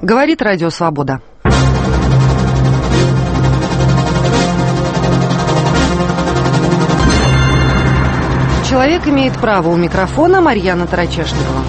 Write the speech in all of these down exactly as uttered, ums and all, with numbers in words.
Говорит Радио Свобода. Человек имеет право. У микрофона Марьяна Тарачешникова.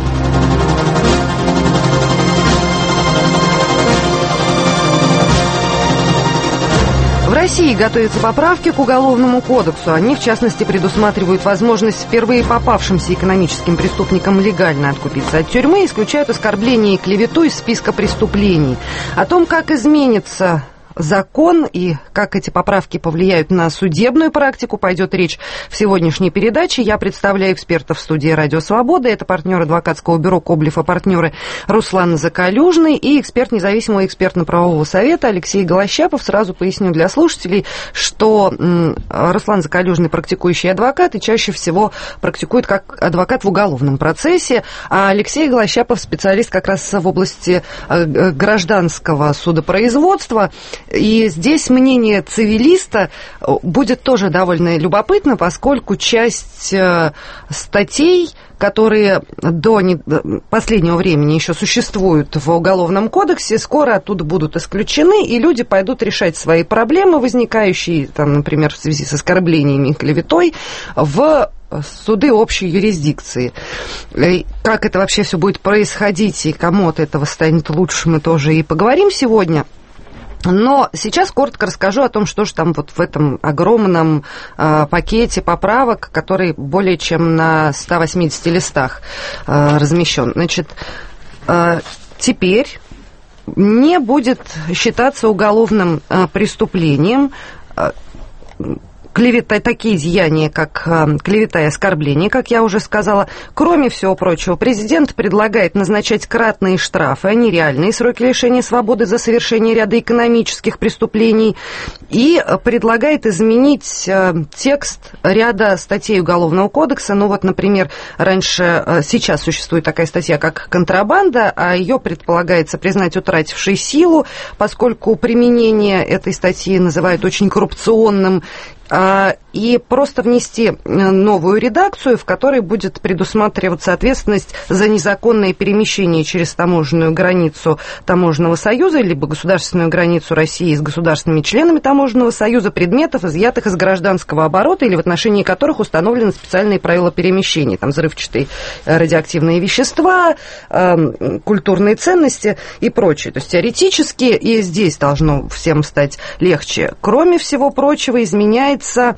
В России готовятся поправки к Уголовному кодексу. Они, в частности, предусматривают возможность впервые попавшимся экономическим преступникам легально откупиться от тюрьмы, исключают оскорбление и клевету из списка преступлений. О том, как изменится закон и как эти поправки повлияют на судебную практику, пойдет речь в сегодняшней передаче. Я представляю экспертов в студии «Радио Свобода». Это партнер адвокатского бюро «Коблев и партнеры» Руслан Закалюжный и эксперт независимого экспертно-правового совета Алексей Голощапов. Сразу поясню для слушателей, что Руслан Закалюжный практикующий адвокат и чаще всего практикует как адвокат в уголовном процессе, а Алексей Голощапов специалист как раз в области гражданского судопроизводства. И здесь мнение цивилиста будет тоже довольно любопытно, поскольку часть статей, которые до последнего времени еще существуют в Уголовном кодексе, скоро оттуда будут исключены, и люди пойдут решать свои проблемы, возникающие, там, например, в связи с оскорблениями и клеветой, в суды общей юрисдикции. И как это вообще все будет происходить, и кому от этого станет лучше, мы тоже и поговорим сегодня. Но сейчас коротко расскажу о том, что же там вот в этом огромном э, пакете поправок, который более чем на ста восьмидесяти листах э, размещен. Значит, э, теперь не будет считаться уголовным э, преступлением э, клевета, такие деяния, как э, клевета и оскорбление, как я уже сказала. Кроме всего прочего, президент предлагает назначать кратные штрафы, а не реальные сроки лишения свободы за совершение ряда экономических преступлений, и предлагает изменить э, текст ряда статей Уголовного кодекса. Ну вот, например, раньше, э, сейчас существует такая статья, как контрабанда, а ее предполагается признать утратившей силу, поскольку применение этой статьи называют очень коррупционным, и просто внести новую редакцию, в которой будет предусматриваться ответственность за незаконное перемещение через таможенную границу Таможенного союза либо государственную границу России с государственными членами Таможенного союза предметов, изъятых из гражданского оборота или в отношении которых установлены специальные правила перемещения, там взрывчатые радиоактивные вещества, э, культурные ценности и прочее. То есть теоретически и здесь должно всем стать легче. Кроме всего прочего, изменяется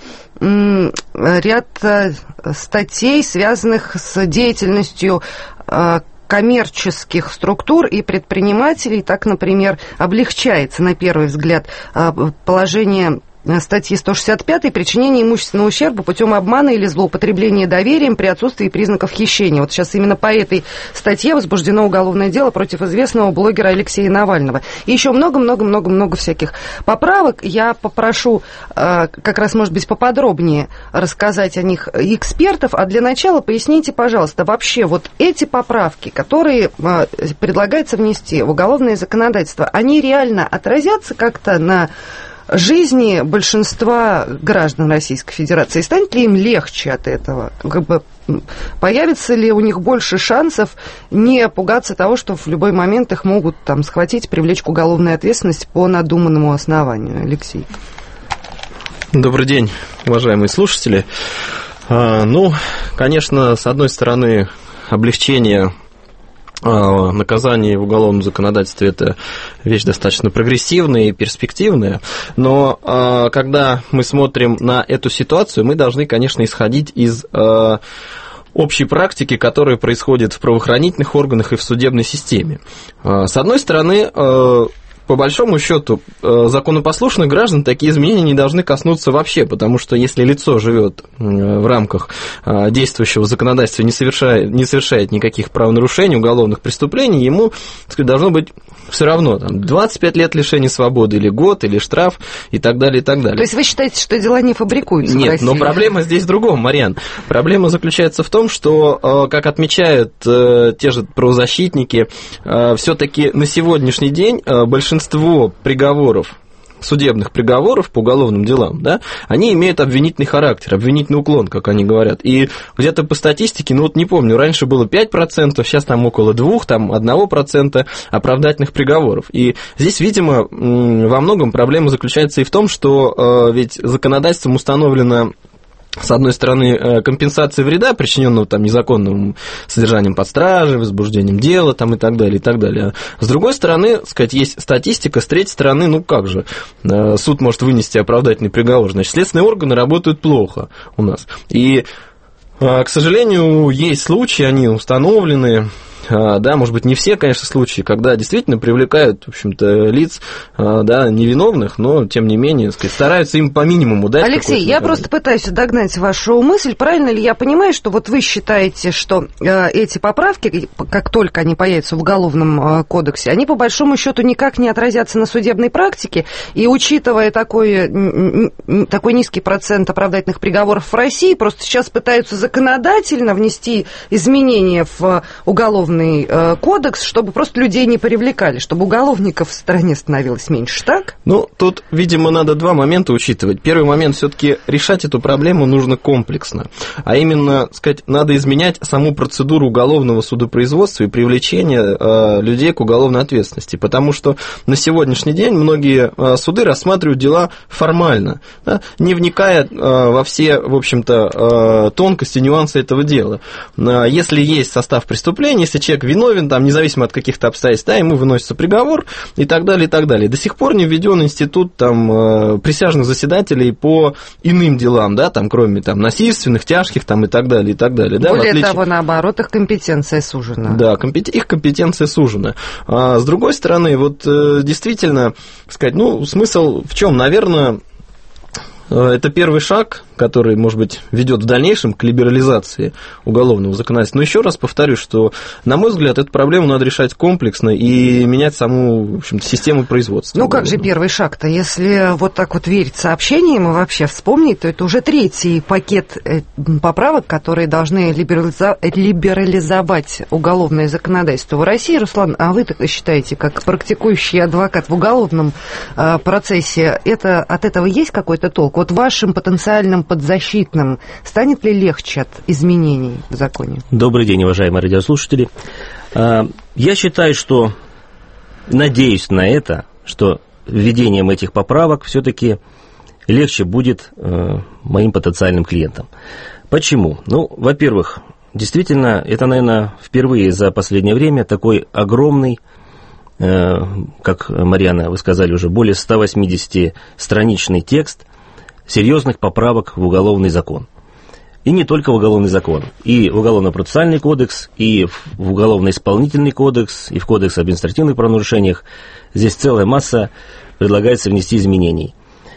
ряд статей, связанных с деятельностью коммерческих структур и предпринимателей. Так, например, облегчается, на первый взгляд, положение статьи сто шестьдесят пять «Причинение имущественного ущерба путем обмана или злоупотребления доверием при отсутствии признаков хищения». Вот сейчас именно по этой статье возбуждено уголовное дело против известного блогера Алексея Навального. И еще много-много-много-много всяких поправок. Я попрошу как раз, может быть, поподробнее рассказать о них экспертов. А для начала поясните, пожалуйста, вообще вот эти поправки, которые предлагается внести в уголовное законодательство, они реально отразятся как-то на жизни большинства граждан Российской Федерации? Станет ли им легче от этого? Как бы, появится ли у них больше шансов не пугаться того, что в любой момент их могут там схватить, привлечь к уголовной ответственности по надуманному основанию? Алексей. Добрый день, уважаемые слушатели. А, ну, конечно, с одной стороны, облегчение наказание в уголовном законодательстве – это вещь достаточно прогрессивная и перспективная, но э, когда мы смотрим на эту ситуацию, мы должны, конечно, исходить из э, общей практики, которая происходит в правоохранительных органах и в судебной системе. Э, с одной стороны, э, по большому счету, законопослушных граждан такие изменения не должны коснуться вообще, потому что если лицо живет в рамках действующего законодательства, не совершает, не совершает никаких правонарушений, уголовных преступлений, ему, так сказать, должно быть все равно там, двадцать пять лет лишения свободы, или год, или штраф, и так далее, и так далее. То есть вы считаете, что дела не фабрикуются? Нет, но проблема здесь в другом, Марьян. Проблема заключается в том, что, как отмечают те же правозащитники, все-таки на сегодняшний день большинство Большинство приговоров судебных приговоров по уголовным делам, да, они имеют обвинительный характер, обвинительный уклон, как они говорят. И где-то по статистике, ну вот не помню, раньше было пять процентов, сейчас там около двух, там один процент оправдательных приговоров. И здесь, видимо, во многом проблема заключается и в том, что ведь законодательством установлено, с одной стороны, компенсация вреда, причиненного там незаконным содержанием под стражей, возбуждением дела там, и так далее, и так далее. С другой стороны, сказать, есть статистика, с третьей стороны, ну как же, суд может вынести оправдательный приговор, значит, следственные органы работают плохо у нас. И, к сожалению, есть случаи, они установлены, да, может быть, не все, конечно, случаи, когда действительно привлекают, в общем-то, лиц, да, невиновных, но, тем не менее, сказать, стараются им по минимуму дать. Алексей, я просто пытаюсь догнать вашу мысль. Правильно ли я понимаю, что вот вы считаете, что эти поправки, как только они появятся в Уголовном кодексе, они, по большому счету, никак не отразятся на судебной практике, и, учитывая такой, такой низкий процент оправдательных приговоров в России, просто сейчас пытаются законодательно внести изменения в уголовный кодекс, чтобы просто людей не привлекали, чтобы уголовников в стране становилось меньше, так? Ну, тут, видимо, надо два момента учитывать. Первый момент, все-таки решать эту проблему нужно комплексно, а именно, сказать, надо изменять саму процедуру уголовного судопроизводства и привлечения э, людей к уголовной ответственности, потому что на сегодняшний день многие э, суды рассматривают дела формально, да, не вникая э, во все, в общем-то, э, тонкости, нюансы этого дела. Э, если есть состав преступления, если человек виновен, там, независимо от каких-то обстоятельств, да, ему выносится приговор и так далее, и так далее. До сих пор не введен институт там, присяжных заседателей по иным делам, да, там, кроме там, насильственных, тяжких там, и так далее, и так далее. Да, более отличие... того, наоборот, их компетенция сужена. Да, компет... их компетенция сужена. А с другой стороны, вот действительно, сказать, ну, смысл в чем? Наверное, это первый шаг, который, может быть, ведет в дальнейшем к либерализации уголовного законодательства. Но еще раз повторю, что, на мой взгляд, эту проблему надо решать комплексно и менять саму, в общем-то, систему производства. Ну, как же первый шаг-то? Если вот так вот верить сообщениям и вообще вспомнить, то это уже третий пакет поправок, которые должны либерализа... либерализовать уголовное законодательство в России. Руслан, а вы так считаете, как практикующий адвокат в уголовном процессе, это, от этого есть какой-то толк? Вот вашим потенциальным подзащитным станет ли легче от изменений в законе? Добрый день, уважаемые радиослушатели. Я считаю, что, надеюсь на это, что введением этих поправок все-таки легче будет моим потенциальным клиентам. Почему? Ну, во-первых, действительно, это, наверное, впервые за последнее время такой огромный, как, Марьяна, вы сказали уже, более ста восьмидесятистраничный текст серьезных поправок в уголовный закон. И не только в уголовный закон. И в Уголовно-процессуальный кодекс, и в Уголовно-исполнительный кодекс, и в Кодекс об административных правонарушениях. Здесь целая масса предлагается внести изменений.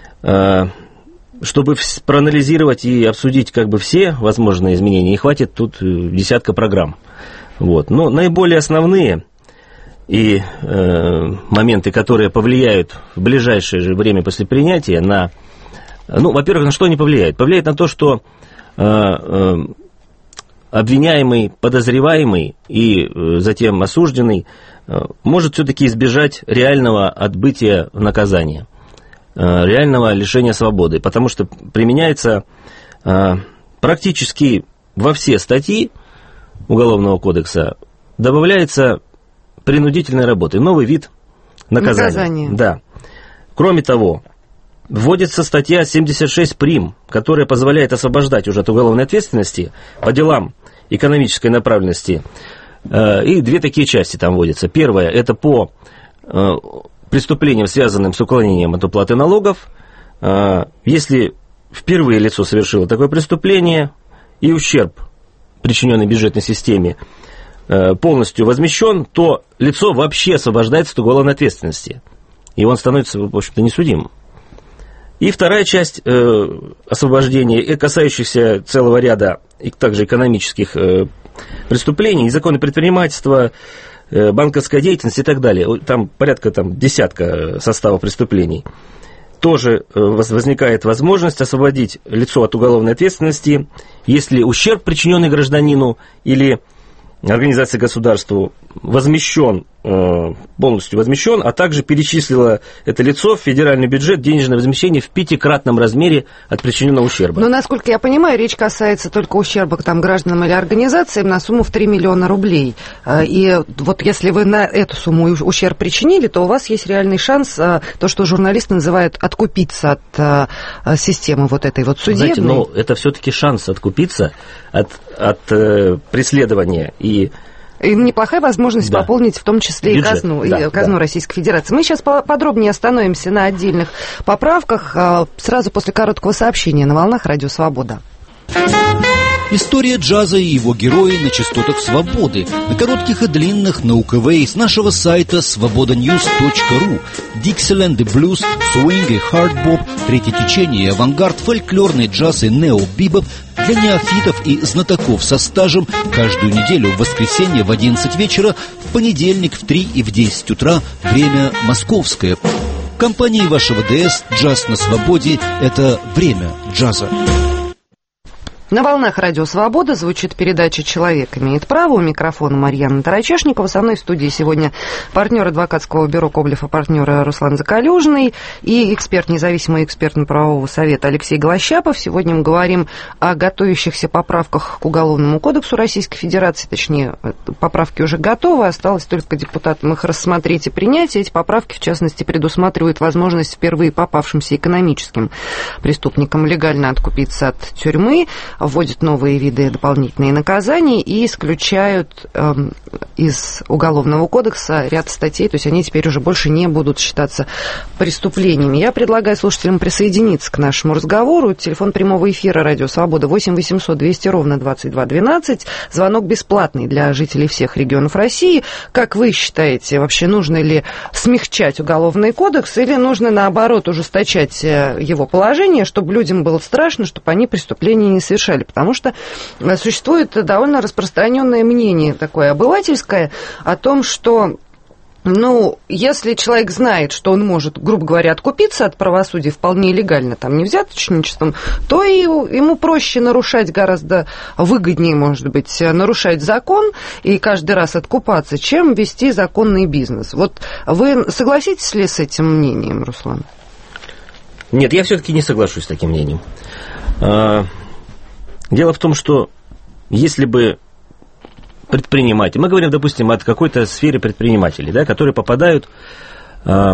Чтобы проанализировать и обсудить как бы все возможные изменения, не хватит тут десятка программ. Вот. Но наиболее основные и э, моменты, которые повлияют в ближайшее же время после принятия на... Ну, во-первых, на что они повлияют? Повлияет на то, что э, э, обвиняемый, подозреваемый и э, затем осужденный э, может все-таки избежать реального отбытия наказания, э, реального лишения свободы, потому что применяется э, практически во все статьи Уголовного кодекса, добавляется принудительной работы, новый вид наказания. Наказание. Да. Кроме того, вводится статья семьдесят шесть прим, которая позволяет освобождать уже от уголовной ответственности по делам экономической направленности. И две такие части там вводятся. Первая – это по преступлениям, связанным с уклонением от уплаты налогов. Если впервые лицо совершило такое преступление и ущерб, причиненный бюджетной системе, полностью возмещен, то лицо вообще освобождается от уголовной ответственности. И он становится, в общем-то, несудимым. И вторая часть э, освобождения, касающихся целого ряда и также экономических э, преступлений, незаконное предпринимательство, э, банковская деятельность и так далее. Там порядка там, десятка состава преступлений. Тоже э, возникает возможность освободить лицо от уголовной ответственности, если ущерб, причиненный гражданину или организации государству, возмещен полностью возмещен, а также перечислило это лицо в федеральный бюджет денежное возмещение в пятикратном размере от причиненного ущерба. Но, насколько я понимаю, речь касается только ущерба там, гражданам или организациям на сумму в три миллиона рублей. И вот если вы на эту сумму ущерб причинили, то у вас есть реальный шанс, то, что журналисты называют, откупиться от системы вот этой вот судебной. Знаете, но это все-таки шанс откупиться от, от э, преследования и... И неплохая возможность да. пополнить в том числе бюджет, и казну, да, и казну да. Российской Федерации. Мы сейчас подробнее остановимся на отдельных поправках сразу после короткого сообщения на волнах Радио Свобода. История джаза и его герои на частотах свободы, на коротких и длинных, на УКВ с нашего сайта свобода ньюс точка ру. Диксиленд и блюз, свинг и хардбоп, третье течение, авангард, фольклорный джаз и нео-бибоп для неофитов и знатоков со стажем каждую неделю в воскресенье в одиннадцать вечера, в понедельник в три и в десять утра, время московское. В компании вашего ДС «Джаз на свободе» — это время джаза. На волнах Радио Свобода звучит передача «Человек имеет право». У микрофона Марьяна Тарачешникова. Со мной в студии сегодня партнер адвокатского бюро Коблев и партнера Руслан Закалюжный и эксперт, независимый эксперт правового совета Алексей Голощапов. Сегодня мы говорим о готовящихся поправках к Уголовному кодексу Российской Федерации. Точнее, поправки уже готовы, осталось только депутатам их рассмотреть и принять. Эти поправки, в частности, предусматривают возможность впервые попавшимся экономическим преступникам легально откупиться от тюрьмы, вводят новые виды дополнительные наказания и исключают э, из Уголовного кодекса ряд статей, то есть они теперь уже больше не будут считаться преступлениями. Я предлагаю слушателям присоединиться к нашему разговору. Телефон прямого эфира Радио Свобода восемь восемьсот двести ровно двадцать два двенадцать. Звонок бесплатный для жителей всех регионов России. Как вы считаете, вообще нужно ли смягчать Уголовный кодекс или нужно, наоборот, ужесточать его положение, чтобы людям было страшно, чтобы они преступления не совершали? Потому что существует довольно распространенное мнение такое обывательское о том, что, ну, если человек знает, что он может, грубо говоря, откупиться от правосудия вполне легально, там, не взяточничеством, то и ему проще нарушать, гораздо выгоднее, может быть, нарушать закон и каждый раз откупаться, чем вести законный бизнес. Вот вы согласитесь ли с этим мнением, Руслан? Нет, я все-таки не соглашусь с таким мнением. Дело в том, что если бы предприниматели, мы говорим, допустим, о какой-то сфере предпринимателей, да, которые попадают э,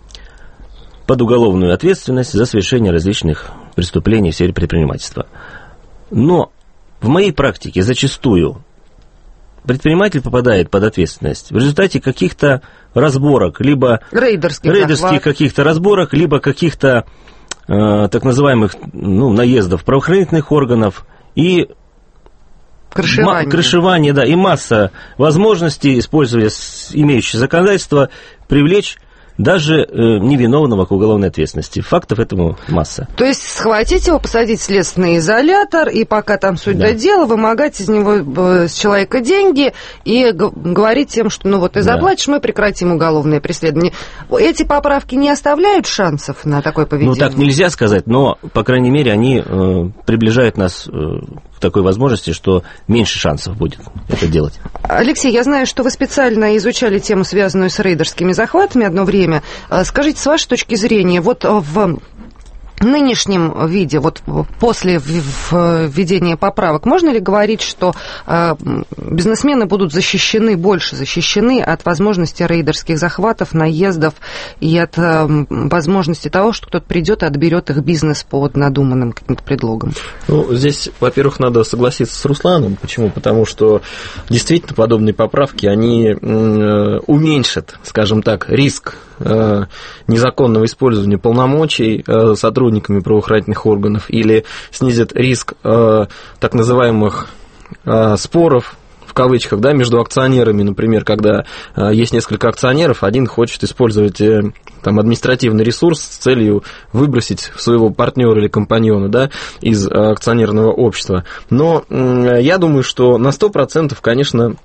под уголовную ответственность за совершение различных преступлений в сфере предпринимательства. Но в моей практике зачастую предприниматель попадает под ответственность в результате каких-то разборок, либо рейдерских, рейдерских каких-то разборок, либо каких-то э, так называемых ну, наездов правоохранительных органов, и крышевание. Ма- крышевание, да, и масса возможностей, используя имеющее законодательство, привлечь даже э, невиновного к уголовной ответственности. Фактов этому масса. То есть схватить его, посадить в следственный изолятор, и пока там суть до дела, вымогать из него, с человека деньги, и г- говорить тем, что ну вот ты заплатишь, да. мы прекратим уголовное преследование. Эти поправки не оставляют шансов на такое поведение? Ну, так нельзя сказать, но, по крайней мере, они э, приближают нас э, к такой возможности, что меньше шансов будет это делать. Алексей, я знаю, что вы специально изучали тему, связанную с рейдерскими захватами одно время. Скажите, с вашей точки зрения, вот в нынешнем виде, вот после введения поправок, можно ли говорить, что бизнесмены будут защищены, больше защищены от возможности рейдерских захватов, наездов и от возможности того, что кто-то придет и отберет их бизнес под надуманным каким-то предлогом? Ну, здесь, во-первых, надо согласиться с Русланом. Почему? Потому что действительно подобные поправки, они уменьшат, скажем так, риск незаконного использования полномочий сотрудниками правоохранительных органов или снизит риск так называемых споров, в кавычках, да, между акционерами, например, когда есть несколько акционеров, один хочет использовать там, административный ресурс с целью выбросить своего партнера или компаньона, да, из акционерного общества. Но я думаю, что на сто процентов, конечно,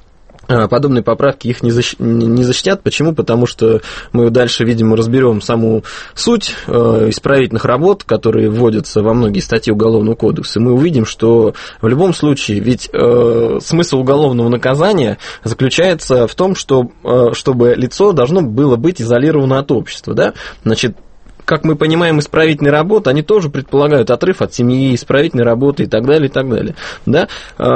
подобные поправки их не защитят. Почему? Потому что мы дальше, видимо, разберем саму суть исправительных работ, которые вводятся во многие статьи Уголовного кодекса, и мы увидим, что в любом случае, ведь смысл уголовного наказания заключается в том, что, чтобы лицо должно было быть изолировано от общества, да? Значит, как мы понимаем, исправительные работы, они тоже предполагают отрыв от семьи, исправительной работы и так далее, и так далее, да?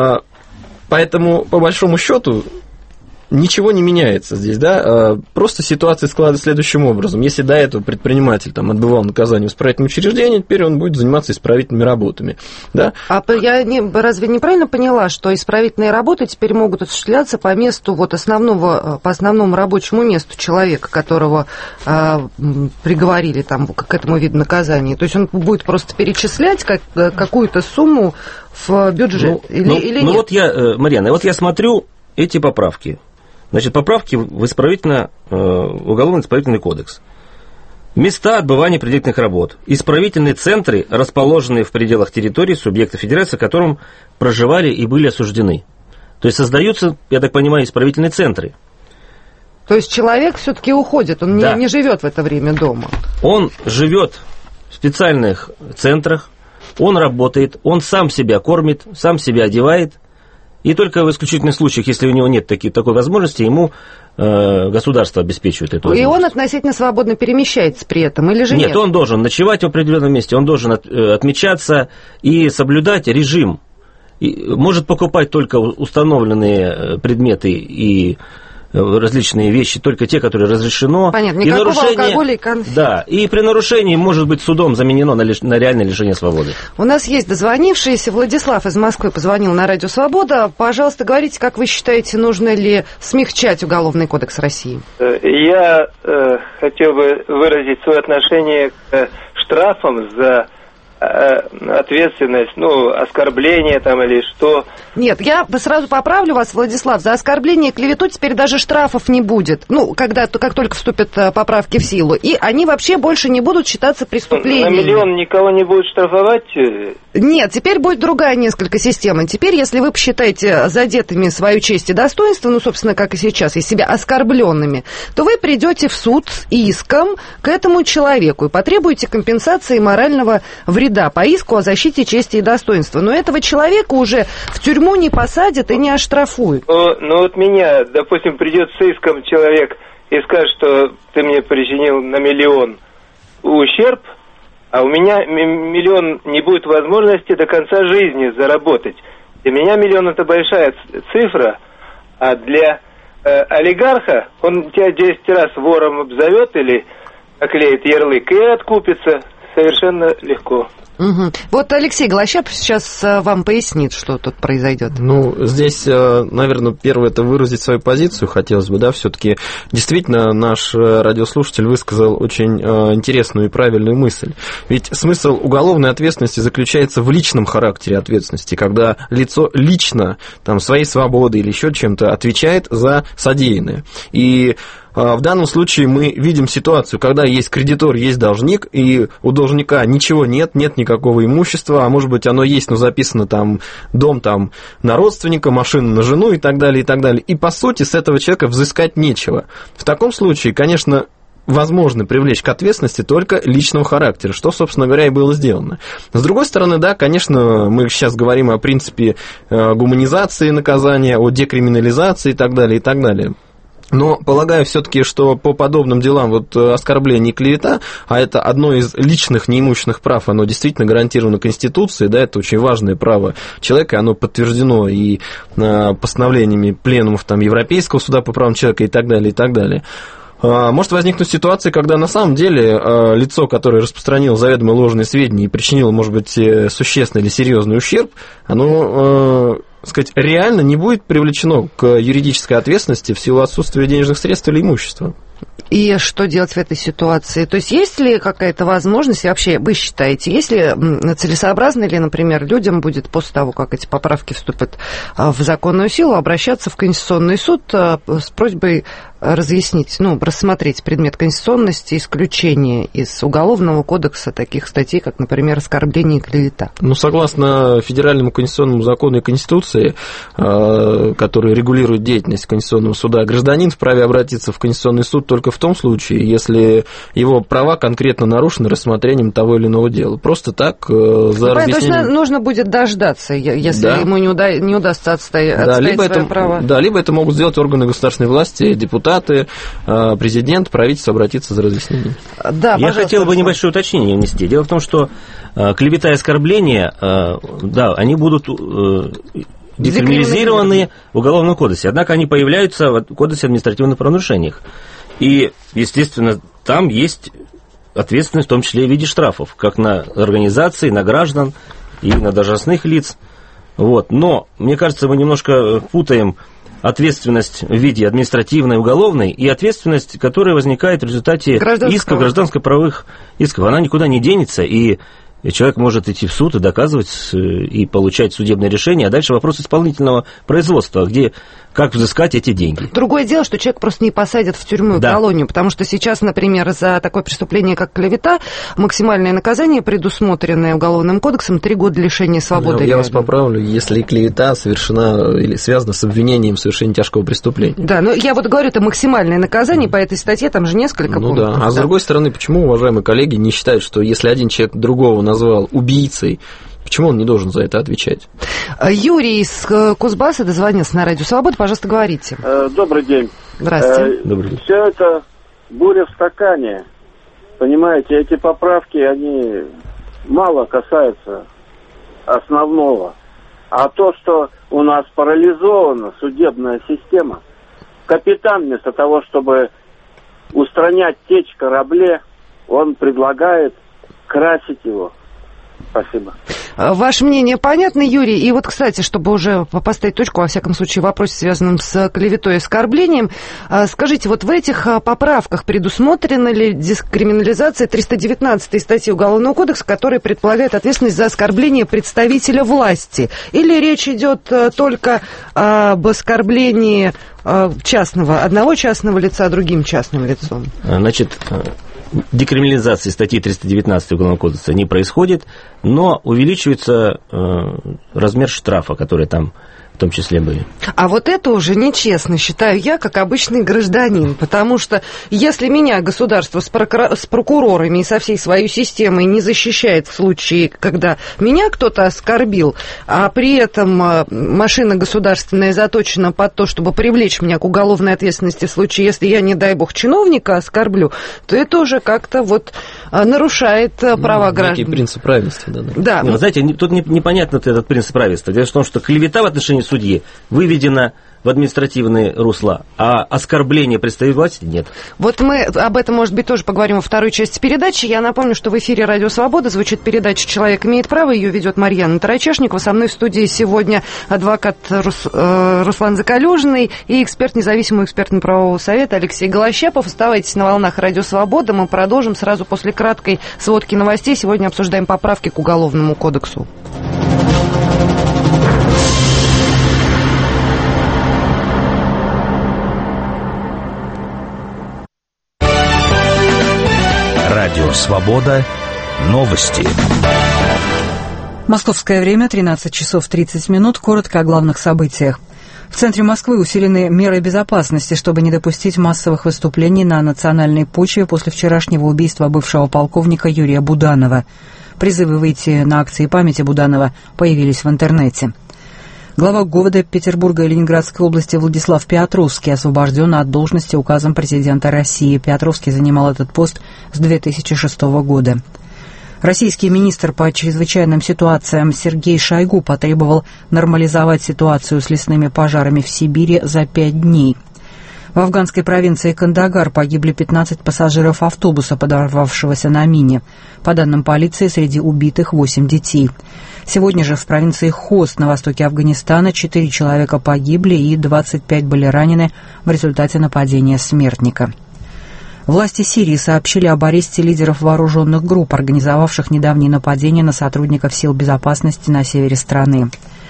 Поэтому, по большому счету, ничего не меняется здесь, да, просто ситуация складывается следующим образом. Если до этого предприниматель там отбывал наказание в исправительном учреждении, теперь он будет заниматься исправительными работами, да. А я не, разве неправильно поняла, что исправительные работы теперь могут осуществляться по месту вот основного, по основному рабочему месту человека, которого а, приговорили там к этому виду наказания? То есть он будет просто перечислять как, какую-то сумму в бюджет, ну, или, ну, или ну нет? Вот я, Марьяна, вот я смотрю эти поправки. Значит, поправки в исправительно, э, Уголовно-исправительный кодекс. Места отбывания предварительных работ. Исправительные центры, расположенные в пределах территории субъекта федерации, в котором проживали и были осуждены. То есть создаются, я так понимаю, исправительные центры. То есть человек все-таки уходит, он да. не, не живет в это время дома. Он живет в специальных центрах, он работает, он сам себя кормит, сам себя одевает. И только в исключительных случаях, если у него нет таки, такой возможности, ему э, государство обеспечивает эту возможность. И он относительно свободно перемещается при этом, или же нет? Нет, он должен ночевать в определенном месте, он должен от, э, отмечаться и соблюдать режим. И может покупать только установленные предметы и различные вещи, только те, которые разрешено. Понятно, никакого алкоголя и конфет. Да, и при нарушении может быть судом заменено на, лиш... на реальное лишение свободы. У нас есть дозвонившийся. Владислав из Москвы позвонил на Радио Свобода. Пожалуйста, говорите, как вы считаете, нужно ли смягчать Уголовный кодекс России? Я э, хотел бы выразить свое отношение к штрафам за ответственность, ну, оскорбление там или что. Нет, я сразу поправлю вас, Владислав, за оскорбление и клевету теперь даже штрафов не будет, ну, когда, как только вступят поправки в силу, и они вообще больше не будут считаться преступлениями. На миллион никого не будут штрафовать? Нет, теперь будет другая несколько система. Теперь, если вы посчитаете задетыми свою честь и достоинство, ну, собственно, как и сейчас, и себя оскорбленными, то вы придете в суд с иском к этому человеку и потребуете компенсации морального вреда по иску о защите чести и достоинства. Но этого человека уже в тюрьму не посадят и не оштрафуют. Ну, ну вот меня, допустим, придет с иском человек и скажет, что ты мне причинил на миллион ущерб, а у меня миллион не будет возможности до конца жизни заработать. Для меня миллион — это большая цифра, а для э, олигарха он тебя десять раз вором обзовет или наклеит ярлык и откупится совершенно легко. Угу. Вот Алексей Голощап сейчас вам пояснит, что тут произойдет. Ну, здесь, наверное, первое — это выразить свою позицию хотелось бы, да, все-таки действительно наш радиослушатель высказал очень интересную и правильную мысль. Ведь смысл уголовной ответственности заключается в личном характере ответственности, когда лицо лично, там, своей свободой или еще чем-то отвечает за содеянное. И в данном случае мы видим ситуацию, когда есть кредитор, есть должник, и у должника ничего нет, нет никакого имущества, а может быть оно есть, но записано там дом там на родственника, машина на жену и так далее, и так далее. И по сути с этого человека взыскать нечего. В таком случае, конечно, возможно привлечь к ответственности только личного характера, что, собственно говоря, и было сделано. С другой стороны, да, конечно, мы сейчас говорим о принципе гуманизации наказания, о декриминализации и так далее, и так далее. Но полагаю все-таки, что по подобным делам вот оскорбление и клевета, а это одно из личных неимущественных прав, оно действительно гарантировано Конституцией, да, это очень важное право человека, оно подтверждено и постановлениями пленумов там, Европейского суда по правам человека и так далее, и так далее. Может возникнуть ситуация, когда на самом деле лицо, которое распространило заведомо ложные сведения и причинило, может быть, существенный или серьезный ущерб, оно, сказать, реально не будет привлечено к юридической ответственности в силу отсутствия денежных средств или имущества. И что делать в этой ситуации? То есть есть ли какая-то возможность, и вообще вы считаете, есть ли целесообразно ли, например, людям будет после того, как эти поправки вступят в законную силу, обращаться в Конституционный суд с просьбой разъяснить, ну, рассмотреть предмет конституционности исключения из Уголовного кодекса таких статей, как, например, оскорбление и клевета? Ну, согласно Федеральному конституционному закону и Конституции, который регулирует деятельность Конституционного суда, гражданин вправе обратиться в Конституционный суд только в том случае, если его права конкретно нарушены рассмотрением того или иного дела. Просто так, за ну, разъяснением... То есть нужно будет дождаться, если да. ему не, уда... не удастся отстоять, да, отстоять либо свои это, права. Да, либо это могут сделать органы государственной власти, депутаты, президент, правительство обратиться за разъяснением. Да, я хотел бы небольшое уточнение внести. Дело в том, что клевета и оскорбления, да, они будут декриминализированы в Уголовном кодексе, однако они появляются в Кодексе административных правонарушений. И, естественно, там есть ответственность, в том числе и в виде штрафов, как на организации, на граждан и на должностных лиц. Вот. Но, мне кажется, мы немножко путаем ответственность в виде административной, уголовной и ответственность, которая возникает в результате исков, гражданско-правовых исков. Она никуда не денется, и человек может идти в суд и доказывать, и получать судебное решение, а дальше вопрос исполнительного производства, где, как взыскать эти деньги. Другое дело, что человек просто не посадят в тюрьму и да. колонию, потому что сейчас, например, за такое преступление, как клевета, максимальное наказание, предусмотренное Уголовным кодексом, три года лишения свободы. Я, я вас поправлю, если клевета совершена или связана с обвинением в совершении тяжкого преступления. Да, но я вот говорю, это максимальное наказание, по этой статье там же несколько ну, пунктов. Да. А да. с другой стороны, почему, уважаемые коллеги, не считают, что если один человек другого назвал убийцей, почему он не должен за это отвечать? Юрий из Кузбасса дозвонился на Радио Свобода. Пожалуйста, говорите. Добрый день. Здравствуйте. Добрый день. Все это буря в стакане. Понимаете, эти поправки, они мало касаются основного. А то, что у нас парализована судебная система, капитан вместо того, чтобы устранять течь в корабле, он предлагает красить его. Спасибо. Ваше мнение понятно, Юрий? И вот, кстати, чтобы уже поставить точку, во всяком случае, в вопросе, связанном с клеветой и оскорблением, скажите, вот в этих поправках предусмотрена ли декриминализация триста девятнадцатой статьи Уголовного кодекса, которая предполагает ответственность за оскорбление представителя власти? Или речь идет только об оскорблении частного, одного частного лица другим частным лицом? Значит, декриминализации статьи триста девятнадцать Уголовного кодекса не происходит, но увеличивается э, размер штрафа, который там в том числе были. А вот это уже нечестно, считаю я, как обычный гражданин, потому что если меня государство с, прокур... с прокурорами и со всей своей системой не защищает в случае, когда меня кто-то оскорбил, а при этом машина государственная заточена под то, чтобы привлечь меня к уголовной ответственности в случае, если я, не дай бог, чиновника оскорблю, то это уже как-то вот нарушает права ну, граждан. Некий принцип равенства. Да, да. Да. Не, вы знаете, тут непонятно этот принцип равенства. Дело в том, что клевета в отношении судьи выведена в административные русла, а оскорбление представителей власти нет. Вот мы об этом, может быть, тоже поговорим во второй части передачи. Я напомню, что в эфире «Радио Свобода» звучит передача «Человек имеет право». Ее ведет Марьяна Тарачешникова. Со мной в студии сегодня адвокат Рус, э, Руслан Закалюжный и эксперт независимого экспертно-правового совета Алексей Голощапов. Оставайтесь на волнах «Радио Свобода». Мы продолжим сразу после краткой сводки новостей. Сегодня обсуждаем поправки к Уголовному кодексу. Радио «Свобода». Новости. Московское время, тринадцать часов тридцать минут. Коротко о главных событиях. В центре Москвы усилены меры безопасности, чтобы не допустить массовых выступлений на национальной почве после вчерашнего убийства бывшего полковника Юрия Буданова. Призывы выйти на акции памяти Буданова появились в интернете. Глава ГОВД Петербурга и Ленинградской области Владислав Петровский освобожден от должности указом президента России. Петровский занимал этот пост с две тысячи шестого года. Российский министр по чрезвычайным ситуациям Сергей Шойгу потребовал нормализовать ситуацию с лесными пожарами в Сибири за пять дней. В афганской провинции Кандагар погибли пятнадцать пассажиров автобуса, подорвавшегося на мине. По данным полиции, среди убитых восемь детей. Сегодня же в провинции Хост на востоке Афганистана четыре человека погибли и двадцать пять были ранены в результате нападения смертника. Власти Сирии сообщили об аресте лидеров вооруженных групп, организовавших недавние нападения на сотрудников сил безопасности на севере страны.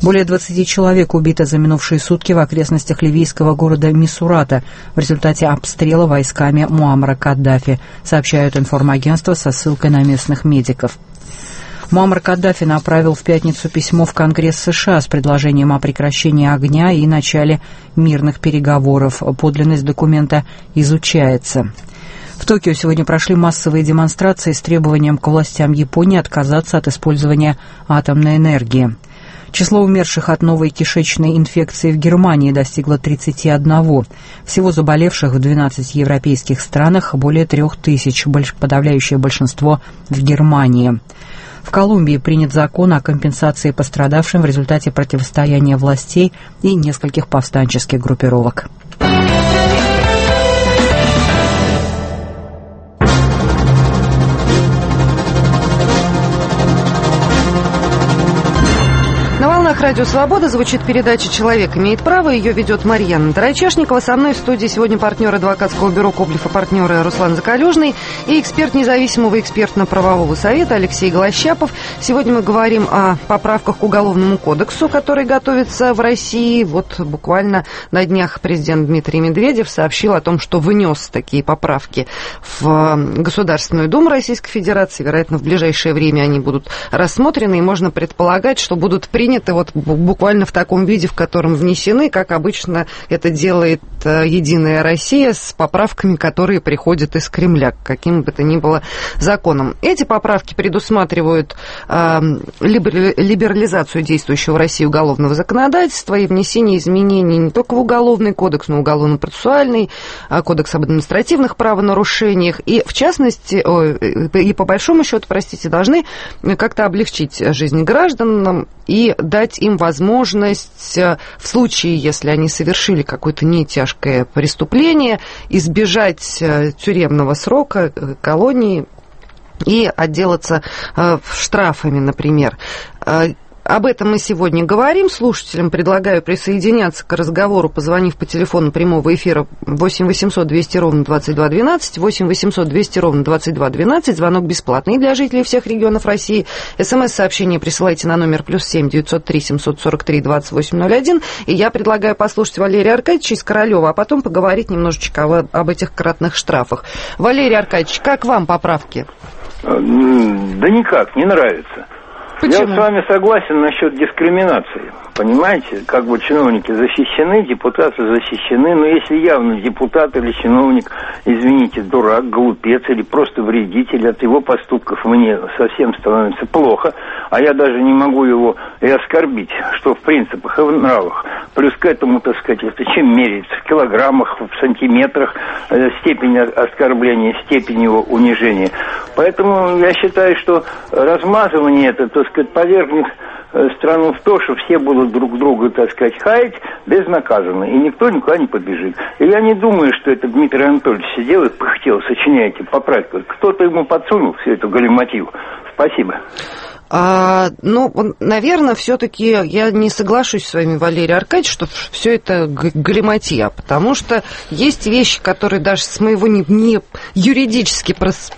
Более двадцати человек убито за минувшие сутки в окрестностях ливийского города Мисурата в результате обстрела войсками Муаммара Каддафи, сообщают информагентства со ссылкой на местных медиков. Муаммар Каддафи направил в пятницу письмо в Конгресс США с предложением о прекращении огня и начале мирных переговоров. Подлинность документа изучается. В Токио сегодня прошли массовые демонстрации с требованием к властям Японии отказаться от использования атомной энергии. Число умерших от новой кишечной инфекции в Германии достигло тридцати одного. Всего заболевших в двенадцати европейских странах более трех тысяч, подавляющее большинство в Германии. В Колумбии принят закон о компенсации пострадавшим в результате противостояния властей и нескольких повстанческих группировок. Радио «Свобода» звучит передача «Человек имеет право». Ее ведет Марьяна Тарачешникова. Со мной в студии сегодня партнер адвокатского бюро «Коблев и партнеры» Руслан Закалюжный и эксперт независимого экспертно-правового совета Алексей Голощапов. Сегодня мы говорим о поправках к Уголовному кодексу, который готовится в России. Вот буквально на днях президент Дмитрий Медведев сообщил о том, что внес такие поправки в Государственную Думу Российской Федерации. Вероятно, в ближайшее время они будут рассмотрены, и можно предполагать, что будут приняты вот буквально в таком виде, в котором внесены, как обычно это делает «Единая Россия» с поправками, которые приходят из Кремля, каким бы то ни было законом. Эти поправки предусматривают э, либерализацию действующего в России уголовного законодательства и внесение изменений не только в Уголовный кодекс, но и Уголовно-процессуальный, Кодекс об административных правонарушениях. И, в частности, о, и по большому счету, простите, должны как-то облегчить жизнь гражданам и дать им возможность в случае, если они совершили какое-то нетяжкое преступление, избежать тюремного срока, колонии и отделаться штрафами, например. Об этом мы сегодня говорим. Слушателям предлагаю присоединяться к разговору, позвонив по телефону прямого эфира восемь восемьсот двести ровно двадцать два двенадцать, восемь восемьсот двести ровно двадцать два двенадцать. Звонок бесплатный для жителей всех регионов России. СМС-сообщение присылайте на номер плюс семь девятьсот три семьсот сорок три двадцать восемь ноль один. И я предлагаю послушать Валерия Аркадьевича из Королева, а потом поговорить немножечко об этих кратных штрафах. Валерий Аркадьевич, как вам поправки? Да никак, не нравится. Почему? Я с вами согласен насчет дискриминации. Понимаете, как бы чиновники защищены, депутаты защищены, но если явно депутат или чиновник, извините, дурак, глупец или просто вредитель, от его поступков мне совсем становится плохо, а я даже не могу его и оскорбить, что в принципах и в нравах. Плюс к этому, так сказать, это чем меряется? В килограммах, в сантиметрах э, степень оскорбления, степень его унижения. Поэтому я считаю, что размазывание это, так сказать, повергнет страну в то, что все будут друг друга, так сказать, хаять безнаказанно, и никто никуда не побежит. И я не думаю, что это Дмитрий Анатольевич сидел и пыхтел, сочиняя эти поправки. Кто-то ему подсунул всю эту галиматью. Спасибо. А, ну, наверное, все-таки я не соглашусь с вами, Валерий Аркадьевич, что все это галиматья, потому что есть вещи, которые даже с моего не, не юридически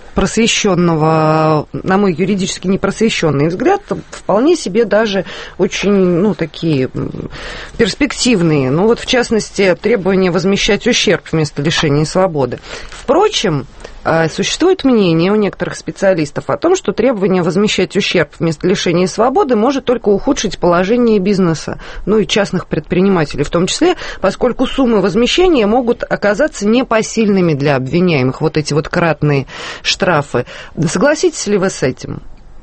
просвещенного, на мой юридически непросвещенный взгляд, вполне себе даже очень, ну, такие перспективные. Ну, вот, в частности, требование возмещать ущерб вместо лишения свободы. Впрочем, существует мнение у некоторых специалистов о том, что требование возмещать ущерб вместо лишения свободы может только ухудшить положение бизнеса, ну и частных предпринимателей в том числе, поскольку суммы возмещения могут оказаться непосильными для обвиняемых, вот эти вот кратные штрафы. Согласитесь ли вы с этим?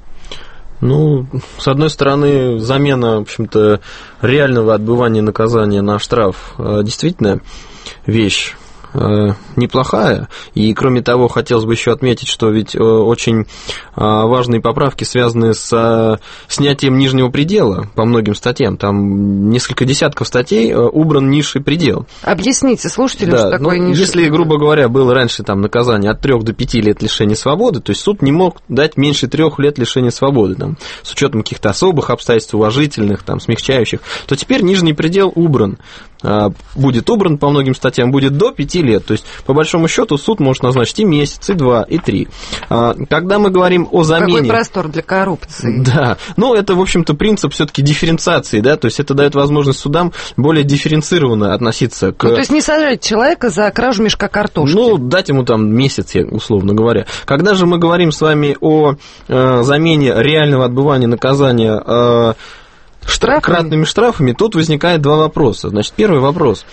Ну, с одной стороны, замена, в общем-то, реального отбывания наказания на штраф действительно вещь неплохая. И, кроме того, хотелось бы еще отметить, что ведь очень важные поправки связаны с снятием нижнего предела по многим статьям. Там несколько десятков статей убран низший предел. Объясните слушателям, да, что такое ну, низший если, предел. грубо говоря, было раньше там наказание от трёх до пяти лет лишения свободы, то есть суд не мог дать меньше трех лет лишения свободы, там, с учетом каких-то особых обстоятельств, уважительных, там, смягчающих, то теперь нижний предел убран. Будет убран по многим статьям, будет до пяти пяти лет. То есть, по большому счету, суд может назначить и месяц, и два, и три. Когда мы говорим о замене... Какой простор для коррупции. Да. Ну, это, в общем-то, принцип все-таки дифференциации, да, то есть это дает возможность судам более дифференцированно относиться к... Ну, то есть не сажать человека за кражу мешка картошки. Ну, дать ему там месяц, условно говоря. Когда же мы говорим с вами о э, замене реального отбывания наказания э, штрафами? кратными штрафами, тут возникает два вопроса. Значит, первый вопрос.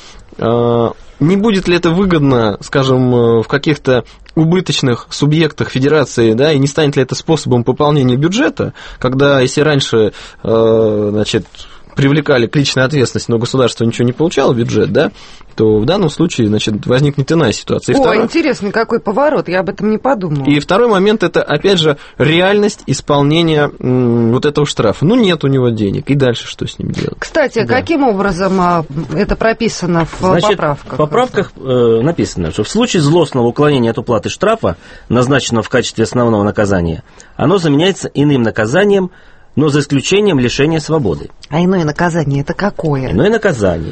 Э, не будет ли это выгодно, скажем, в каких-то убыточных субъектах федерации, да, и не станет ли это способом пополнения бюджета, когда, если раньше, э, значит, привлекали к личной ответственности, но государство ничего не получало в бюджет, да, то в данном случае, значит, возникнет иная ситуация. И О, второй... интересный какой поворот, я об этом не подумала. И второй момент, это, опять же, реальность исполнения м, вот этого штрафа. Ну, нет у него денег, и дальше что с ним делать? Кстати, да. каким образом а, это прописано в Значит, поправках? В поправках э, написано, что в случае злостного уклонения от уплаты штрафа, назначенного в качестве основного наказания, оно заменяется иным наказанием, но за исключением лишения свободы. А иное наказание это какое? Иное наказание.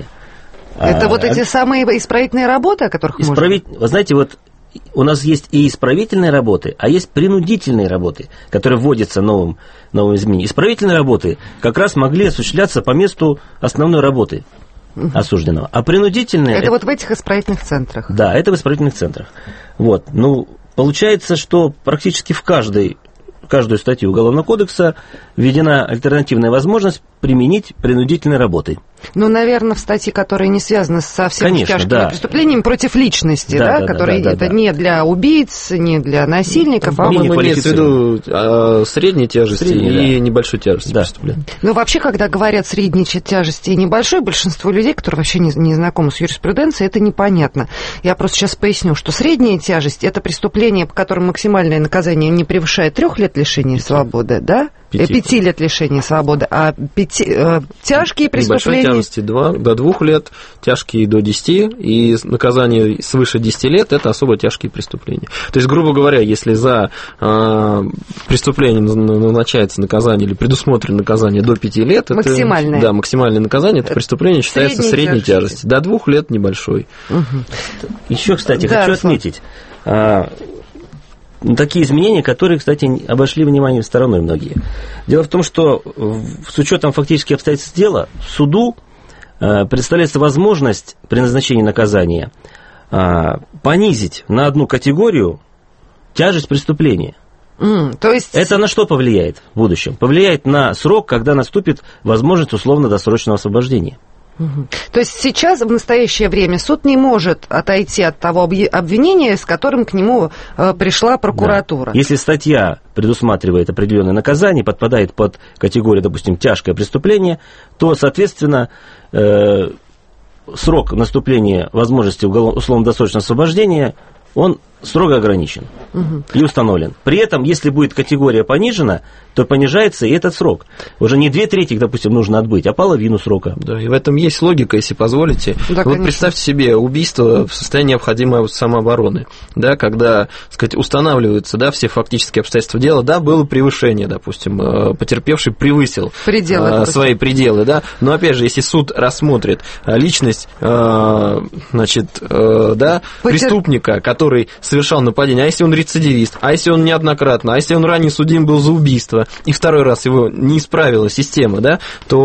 Это а, вот эти самые исправительные работы, о которых исправить... можно... Вы знаете, вот у нас есть и исправительные работы, а есть принудительные работы, которые вводятся новым, новым изменением. Исправительные работы как раз могли осуществляться по месту основной работы угу. осужденного. А принудительные... Это, это вот в этих исправительных центрах? Да, это в исправительных центрах. Вот. Ну, получается, что практически в каждой... каждую статью Уголовного кодекса введена альтернативная возможность применить принудительной работы. Ну, наверное, в статьи, которые не связаны со всеми Конечно, тяжкими да. преступлениями против личности, да, да, да, которые да, да, это да. не для убийц, не для насильников, Там, а по-моему, имеется в виду а, средней тяжести Средней, и да. небольшой тяжести да. преступления. Ну, вообще, когда говорят средней тяжести и небольшой, большинство людей, которые вообще не, не знакомы с юриспруденцией, это непонятно. Я просто сейчас поясню, что средняя тяжесть – это преступление, по которому максимальное наказание не превышает трех лет лишения Пяти. свободы, да? Пяти. Пяти лет лишения свободы, а пяти, э, тяжкие преступления... Небольшой тяжести два, до двух лет, тяжкие до десяти, и наказание свыше десяти лет – это особо тяжкие преступления. То есть, грубо говоря, если за э, преступление назначается наказание или предусмотрено наказание до пяти лет… Максимальное. Это, да, максимальное наказание, это преступление считается средней, средней тяжести. тяжести. До двух лет небольшой. Угу. Еще, кстати, да, хочу Руслан. отметить… Такие изменения, которые, кстати, обошли вниманием стороной многие. Дело в том, что с учетом фактических обстоятельств дела суду представляется возможность при назначении наказания понизить на одну категорию тяжесть преступления. Mm, то есть... Это на что повлияет в будущем? Повлияет на срок, когда наступит возможность условно-досрочного освобождения. Угу. То есть сейчас, в настоящее время, суд не может отойти от того обвинения, с которым к нему э, пришла прокуратура. Да. Если статья предусматривает определенное наказание, подпадает под категорию, допустим, тяжкое преступление, то, соответственно, э, срок наступления возможности условно-досрочного освобождения, он строго ограничен угу. и установлен. При этом, если будет категория понижена, то понижается и этот срок. Уже не две трети, допустим, нужно отбыть, а половину срока. Да, и в этом есть логика, если позволите. Да, вот представьте себе убийство в состоянии необходимой самообороны, да, когда, так сказать, устанавливаются, да, все фактические обстоятельства дела, да, было превышение, допустим, потерпевший превысил пределы, а, свои пределы, да, но опять же, если суд рассмотрит личность, а, значит, а, да, Потер... преступника, который совершал нападение, а если он рецидивист, а если он неоднократно, а если он ранее судим был за убийство, и второй раз его не исправила система, да,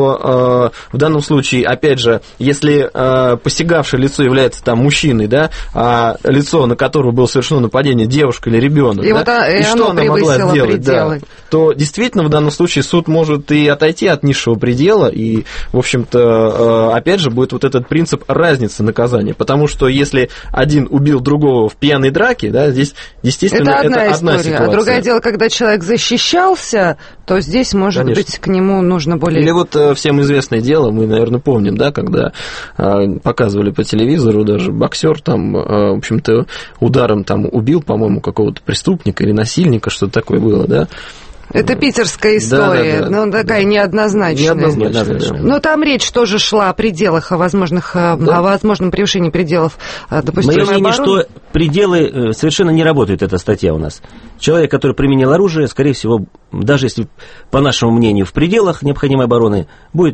то э, в данном случае, опять же, если э, посягавшее лицо является там мужчиной, да, а лицо, на которого было совершено нападение, девушка или ребенок, и, да, вот, а, и, и что она могла сделать, да, то действительно в данном случае суд может и отойти от низшего предела, и, в общем-то, э, опять же, будет вот этот принцип разницы наказания, потому что если один убил другого в пьяной драке, да, здесь действительно это одна, это история, одна ситуация. А другое дело, когда человек защищался, то здесь, может Конечно. быть, к нему нужно более... Или вот э, всем известное дело, мы, наверное, помним, да, когда э, показывали по телевизору, даже боксер там, э, в общем-то, ударом там убил, по-моему, какого-то преступника или насильника, что-то такое было, да. Это питерская история, да, да, да, ну, такая да. неоднозначная. Неоднозначная. Но там речь тоже шла о пределах, о возможных, да. о возможном превышении пределов допустимой обороны. Мое мнение, что пределы совершенно не работает эта статья у нас. Человек, который применил оружие, скорее всего, даже если, по нашему мнению, в пределах необходимой обороны, будет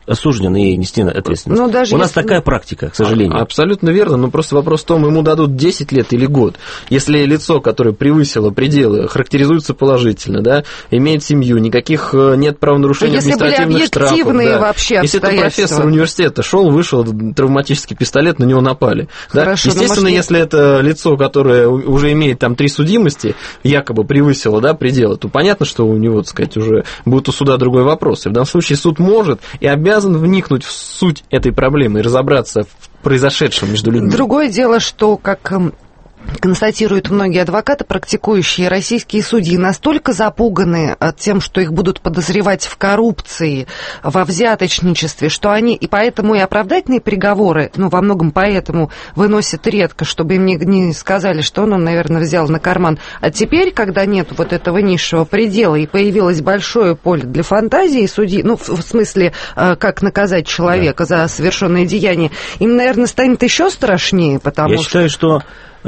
осужден и нести ответственность. Но даже У нас если... такая практика, к сожалению. Абсолютно верно, но просто вопрос в том, ему дадут десять лет или год. Если лицо, которое превысило пределы, характеризуется положительно, да, имеет семью, никаких нет правонарушений, если административных штрафов. Да. Вообще если это профессор университета шел, вышел, травматический пистолет, на него напали. Да? Хорошо, естественно, может... если это лицо, которое уже имеет там три судимости, якобы превысило, да, пределы, то понятно, что у него, так сказать, уже будет у суда другой вопрос. И в данном случае суд может и обязан вникнуть в суть этой проблемы и разобраться в произошедшем между людьми. Другое дело, что, как констатируют многие адвокаты, практикующие, российские судьи настолько запуганы тем, что их будут подозревать в коррупции, во взяточничестве, что они, и поэтому и оправдательные приговоры, ну, во многом поэтому выносят редко, чтобы им не, не сказали, что он, он, наверное, взял на карман. А теперь, когда нет вот этого низшего предела и появилось большое поле для фантазии судьи, ну, в, в смысле, как наказать человека да. за совершенное деяние, им, наверное, станет еще страшнее, потому Я что... считаю, что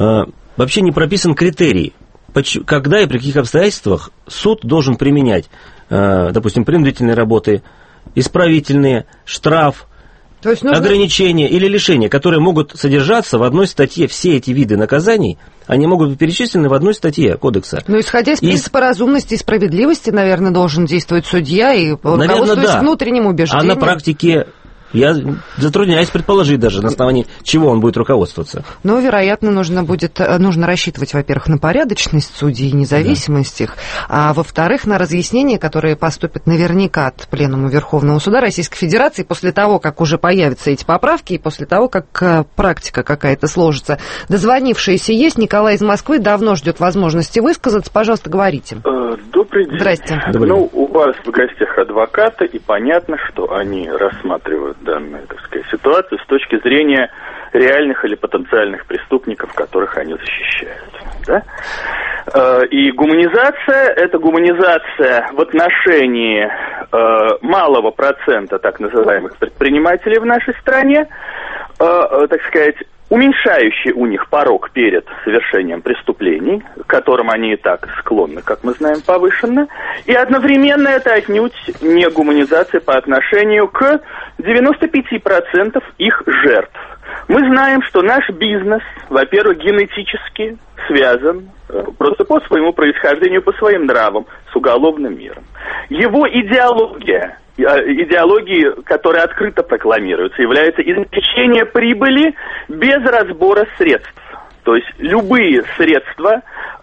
вообще не прописан критерий, когда и при каких обстоятельствах суд должен применять, допустим, принудительные работы, исправительные, штраф, то есть нужно... ограничения или лишения, которые могут содержаться в одной статье. Все эти виды наказаний, они могут быть перечислены в одной статье кодекса. Ну, исходя из принципа и... разумности и справедливости, наверное, должен действовать судья и руководствуясь да. внутренним убеждением. А на практике... Я затрудняюсь предположить даже, на основании чего он будет руководствоваться. Ну, вероятно, нужно будет, нужно рассчитывать, во-первых, на порядочность судей и независимость да. их, а во-вторых, на разъяснения, которые поступят наверняка от Пленума Верховного Суда Российской Федерации после того, как уже появятся эти поправки и после того, как практика какая-то сложится. Дозвонившиеся есть. Николай из Москвы давно ждет возможности высказаться. Пожалуйста, говорите. Добрый день. Здрасте. Добрый день. Ну, у вас в гостях адвокаты, и понятно, что они рассматривают данную, так сказать, ситуацию с точки зрения реальных или потенциальных преступников, которых они защищают. Да? И гуманизация – это гуманизация в отношении малого процента так называемых предпринимателей в нашей стране, так сказать, уменьшающий у них порог перед совершением преступлений, к которым они и так склонны, как мы знаем, повышенно, и одновременно это отнюдь не гуманизация по отношению к девяноста пяти процентам их жертв. Мы знаем, что наш бизнес, во-первых, генетически связан просто по своему происхождению, по своим нравам с уголовным миром. Его идеология, идеологии, которая открыто прокламируется, является извлечение прибыли без разбора средств. То есть любые средства,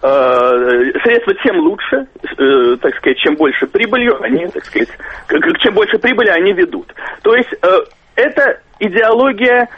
э, средства тем лучше, э, так сказать, чем больше прибылью они, так сказать, чем больше прибыли они ведут. То есть э, эта идеология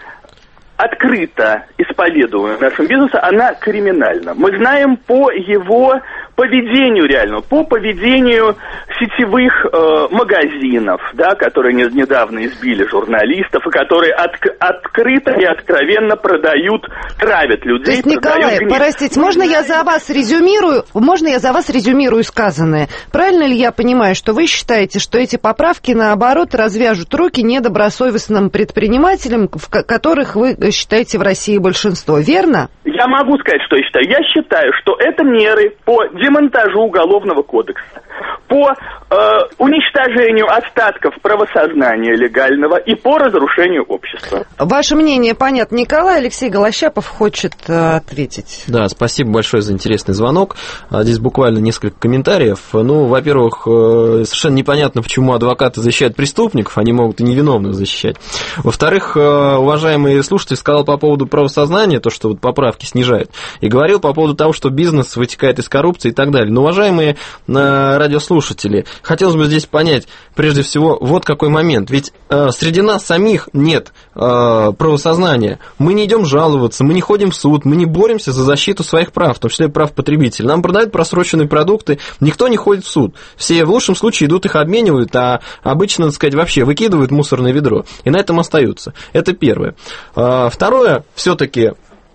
открыто исповедуемая нашим бизнесом, она криминальна. Мы знаем по его поведению реальному, по поведению сетевых э, магазинов, да, которые не, недавно избили журналистов, и которые от, открыто и откровенно продают, травят людей. То есть, Николай, гнев. Простите, можно я за вас резюмирую, можно я за вас резюмирую сказанное? Правильно ли я понимаю, что вы считаете, что эти поправки, наоборот, развяжут руки недобросовестным предпринимателям, в которых вы считаете в России большинство, верно? Я могу сказать, что я считаю. Я считаю, что это меры по демонтажу Уголовного кодекса, по э, уничтожению остатков правосознания легального и по разрушению общества. Ваше мнение понятно. Николай Алексей Голощапов хочет э, ответить. Да, спасибо большое за интересный звонок. Здесь буквально несколько комментариев. Ну, во-первых, э, совершенно непонятно, почему адвокаты защищают преступников, они могут и невиновных защищать. Во-вторых, э, уважаемый слушатель сказал по поводу правосознания, то, что вот поправки снижают, и говорил по поводу того, что бизнес вытекает из коррупции и так далее. Но, уважаемые э, радиослушатели, хотелось бы здесь понять, прежде всего, вот какой момент. Ведь э, среди нас самих нет э, правосознания. Мы не идем жаловаться, мы не ходим в суд, мы не боремся за защиту своих прав, в том числе прав потребителей. Нам продают просроченные продукты, никто не ходит в суд. Все в лучшем случае идут их обменивают, а обычно, так сказать, вообще выкидывают в мусорное ведро. И на этом остаются. Это первое. Э, второе, все-таки,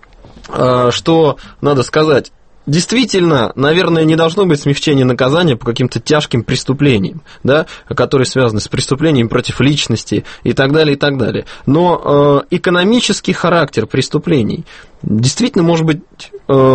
э, что надо сказать. Действительно, наверное, не должно быть смягчения наказания по каким-то тяжким преступлениям, да, которые связаны с преступлением против личности и так далее, и так далее. Но э, экономический характер преступлений действительно может быть э,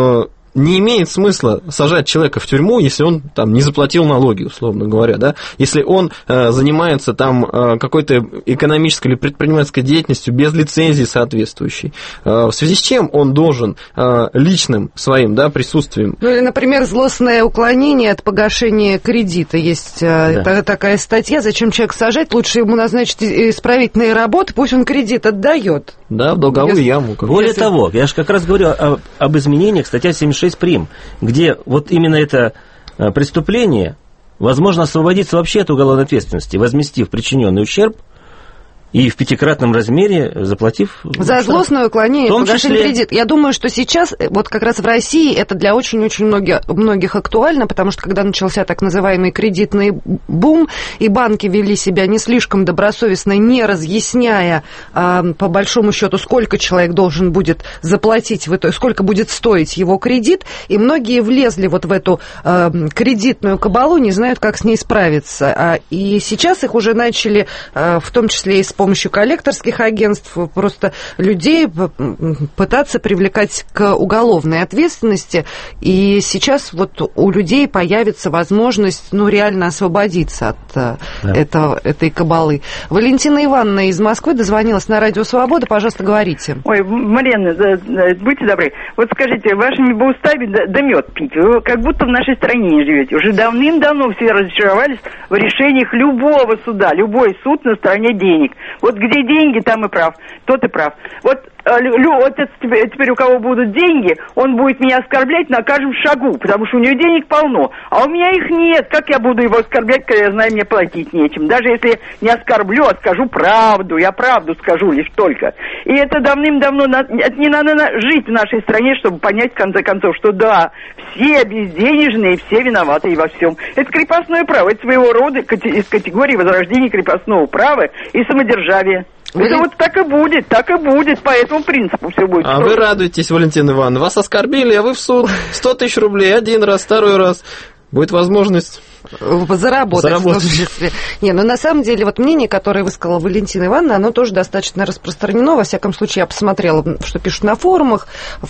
не имеет смысла сажать человека в тюрьму, если он там не заплатил налоги, условно говоря, да, если он э, занимается там э, какой-то экономической или предпринимательской деятельностью без лицензии соответствующей, э, в связи с чем он должен э, личным своим, да, присутствием... Ну, или, например, злостное уклонение от погашения кредита. Есть э, да. такая статья, зачем человека сажать, лучше ему назначить исправительные работы, пусть он кредит отдает. Да, в долговую если... яму. Более если... того, я же как раз говорю об, об изменениях, статья семьдесят шесть прим, где вот именно это преступление возможно освободиться вообще от уголовной ответственности, возместив причиненный ущерб и в пятикратном размере заплатив... За злостное уклонение от погашения числе... кредита. Я думаю, что сейчас, вот как раз в России, это для очень-очень многих, многих актуально, потому что когда начался так называемый кредитный бум, и банки вели себя не слишком добросовестно, не разъясняя, а, по большому счету, сколько человек должен будет заплатить, в это, сколько будет стоить его кредит, и многие влезли вот в эту а, кредитную кабалу, не знают, как с ней справиться. А, и сейчас их уже начали, а, в том числе и с помощью коллекторских агентств, просто людей пытаться привлекать к уголовной ответственности. И сейчас вот у людей появится возможность, ну, реально освободиться от да. этого, этой кабалы. Валентина Ивановна из Москвы дозвонилась на Радио Свобода. Пожалуйста, говорите. Ой, Марьяна, будьте добры. Вот скажите, вашими бы устами да, да мед пить. Вы как будто в нашей стране не живете. Уже давным-давно все разочаровались в решениях любого суда. Любой суд на стороне денег. Вот где деньги, там и прав. Тот и прав. Вот, вот теперь, теперь у кого будут деньги, он будет меня оскорблять на каждом шагу, потому что у него денег полно. А у меня их нет. Как я буду его оскорблять, когда я знаю, мне платить нечем? Даже если не оскорблю, а скажу правду. Я правду скажу лишь только. И это давным-давно... Не надо жить в нашей стране, чтобы понять, в конце концов, что да, все безденежные, все виноваты и во всем. Это крепостное право. Это своего рода из категории возрождения крепостного права и самодержавия. Это Валент... вот так и будет, так и будет, по этому принципу все будет. А строго. Вы радуетесь, Валентина Ивановна, вас оскорбили, а вы в суд, сто тысяч рублей, один раз, второй раз. Будет возможность... Заработать, Заработать. В том числе. Не, ну на самом деле вот мнение, которое высказала Валентина Ивановна, оно тоже достаточно распространено. Во всяком случае, я посмотрела, что пишут на форумах,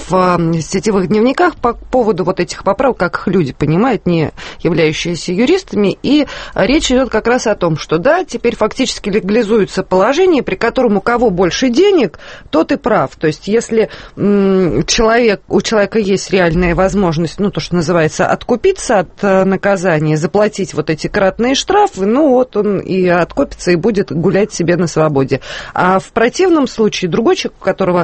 в сетевых дневниках по поводу вот этих поправок, как их люди понимают, не являющиеся юристами. И речь идет как раз о том, что да, теперь фактически легализуется положение, при котором у кого больше денег, тот и прав. То есть если м- человек, у человека есть реальная возможность, ну то, что называется, откупиться от э, наказания, заплатить платить вот эти кратные штрафы, ну вот он и откупится, и будет гулять себе на свободе. А в противном случае другой человек, у которого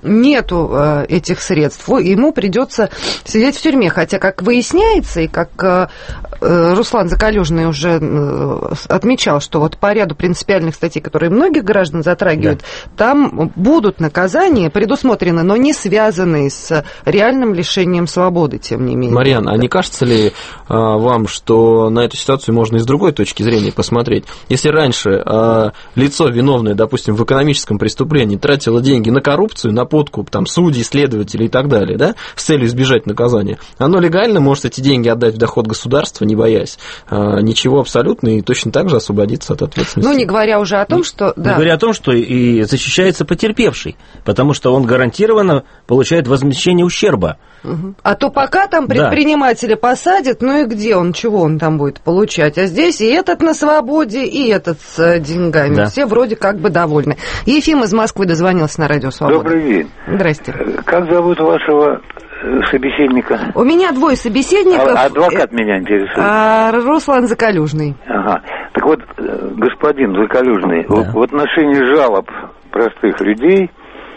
нету э, этих средств, ему придется сидеть в тюрьме. Хотя, как выясняется, и как э, Руслан Закалюжный уже э, отмечал, что вот по ряду принципиальных статей, которые многих граждан затрагивают, да. там будут наказания предусмотрены, но не связанные с реальным лишением свободы, тем не менее. Марьяна, а не кажется ли э, вам, что на эту ситуацию можно и с другой точки зрения посмотреть? Если раньше э, лицо, виновное, допустим, в экономическом преступлении, тратило деньги на коррупцию, на подкуп, там, судей, следователей и так далее, да, с целью избежать наказания, оно легально может эти деньги отдать в доход государства, не боясь а, ничего абсолютно, и точно так же освободиться от ответственности. Ну, не говоря уже о том, что... Не да. говоря о том, что и защищается потерпевший, потому что он гарантированно получает возмещение ущерба. Угу. А то пока там предпринимателя да. посадят, ну и где он, чего он там будет получать? А здесь и этот на свободе, и этот с деньгами. Да. Все вроде как бы довольны. Ефим из Москвы дозвонился на Радио Свобода. Добрый день. Здрасте. Как зовут вашего собеседника? У меня двое собеседников. А, адвокат меня интересует. А, Руслан Закалюжный. Ага. Так вот, господин Закалюжный, да. в отношении жалоб простых людей,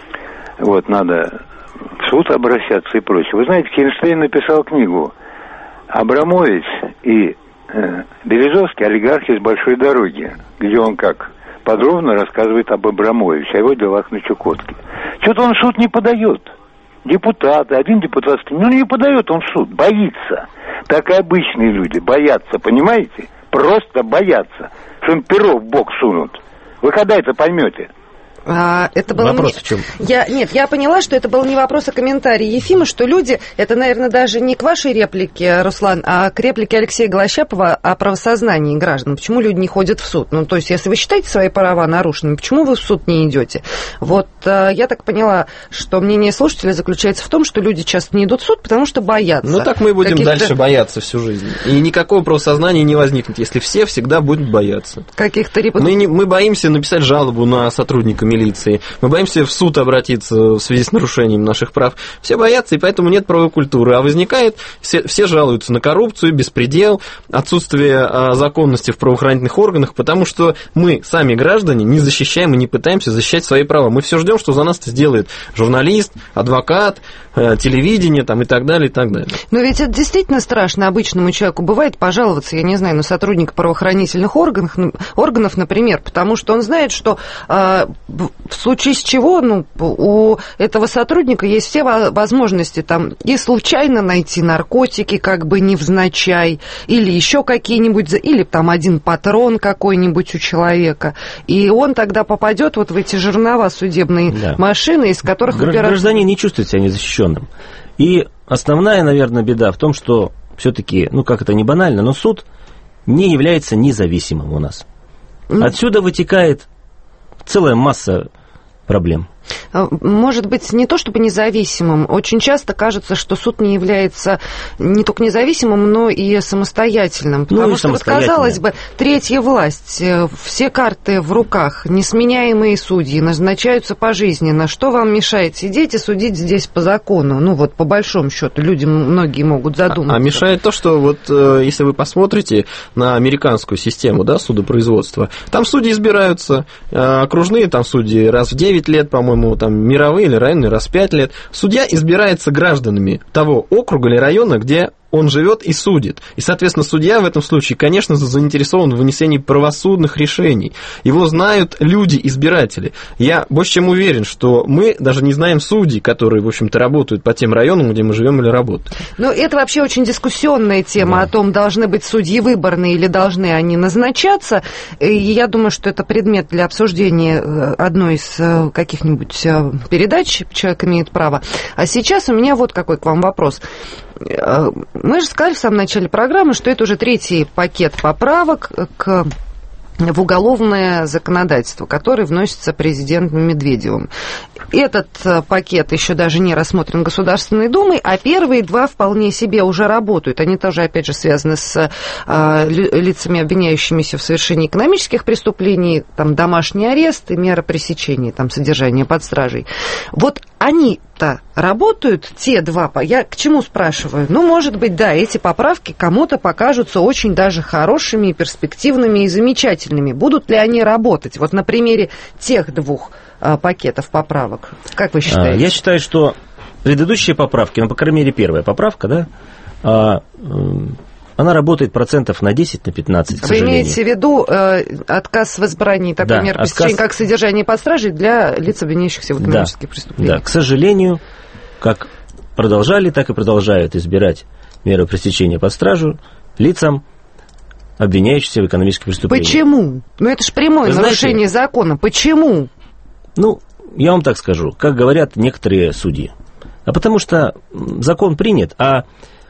вот надо в суд обращаться и прочее. Вы знаете, Хейнштейн написал книгу «Абрамович и э, Березовский. Олигархи с большой дороги», где он как подробно рассказывает об Абрамовиче, о его делах на Чукотке. Что-то он в суд не подает. Депутаты, один депутат, ну не подает он в суд, боится. Так и обычные люди боятся, понимаете? Просто боятся, что им перо в бок сунут. Вы когда это поймете? А, это было Вопрос не... в чем? Я... Нет, я поняла, что это был не вопрос, а комментарий Ефима, что люди, это, наверное, даже не к вашей реплике, Руслан, а к реплике Алексея Голощапова о правосознании граждан. Почему люди не ходят в суд? Ну, то есть, если вы считаете свои права нарушенными, почему вы в суд не идете? Вот я так поняла, что мнение слушателя заключается в том, что люди часто не идут в суд, потому что боятся. Ну, так мы будем каких-то... дальше бояться всю жизнь. И никакого правосознания не возникнет, если все всегда будут бояться. Каких-то репут... мы, не... мы боимся написать жалобу на сотрудника милиции, мы боимся в суд обратиться в связи с нарушением наших прав. Все боятся, и поэтому нет правовой культуры. А возникает, все, все жалуются на коррупцию, беспредел, отсутствие а, законности в правоохранительных органах, потому что мы, сами граждане, не защищаем и не пытаемся защищать свои права. Мы все ждем, что за нас это сделает журналист, адвокат, э, телевидение там, и так далее, и так далее. Но ведь это действительно страшно обычному человеку. Бывает пожаловаться, я не знаю, на сотрудника правоохранительных органов, органов, например, потому что он знает, что э, в случае с чего ну, у этого сотрудника есть все возможности там и случайно найти наркотики, как бы невзначай, или еще какие-нибудь, или там один патрон какой-нибудь у человека, и он тогда попадет вот в эти жернова судебные да. машины, из которых выбирают... Гражданин не чувствует себя незащищенным. И основная, наверное, беда в том, что все-таки, ну как это не банально, но суд не является независимым у нас. Отсюда вытекает целая масса проблем. Может быть, не то чтобы независимым. Очень часто кажется, что суд не является не только независимым, но и самостоятельным. Потому ну, и что, вот, казалось бы, третья власть, все карты в руках, несменяемые судьи, назначаются пожизненно. Что вам мешает сидеть и судить здесь по закону? Ну, вот по большому счету, люди многие могут задуматься. А, а мешает то, что вот если вы посмотрите на американскую систему, да, судопроизводства, там судьи избираются, окружные там судьи раз в девять лет, по-моему, там, мировые или районные раз в пять лет. Судья избирается гражданами того округа или района, где он живет и судит. И, соответственно, судья в этом случае, конечно, заинтересован в вынесении правосудных решений. Его знают люди, избиратели. Я больше чем уверен, что мы даже не знаем судей, которые, в общем-то, работают по тем районам, где мы живем или работаем. Ну, это вообще очень дискуссионная тема да. о том, должны быть судьи выборные или должны они назначаться. И я думаю, что это предмет для обсуждения одной из каких-нибудь передач «Человек имеет право». А сейчас у меня вот какой к вам вопрос. Мы же сказали в самом начале программы, что это уже третий пакет поправок к в уголовное законодательство, который вносится президентом Медведевым. Этот пакет еще даже не рассмотрен Государственной Думой, а первые два вполне себе уже работают. Они тоже, опять же, связаны с а, лицами, обвиняющимися в совершении экономических преступлений, там, домашний арест и мера пресечения, там, содержание под стражей. Вот они-то работают, те два, я к чему спрашиваю? Ну, может быть, да, эти поправки кому-то покажутся очень даже хорошими, перспективными и замечательными. Будут ли они работать? Вот на примере тех двух а, пакетов поправок. Как вы считаете? Я считаю, что предыдущие поправки, ну, по крайней мере, первая поправка, да, а, она работает процентов на десять, на пятнадцать, к Вы сожалению. имеете в виду э, отказ в избрании такой да, меры пресечения, отказ... как содержание под стражей для лиц, обвиняющихся в экономических да, преступлениях? Да, к сожалению, как продолжали, так и продолжают избирать меры пресечения под стражу лицам, обвиняющимся в экономических преступлениях. Почему? Ну, это же прямое Вы нарушение знаете, закона. Почему? Ну, я вам так скажу, как говорят некоторые судьи. А потому что закон принят, а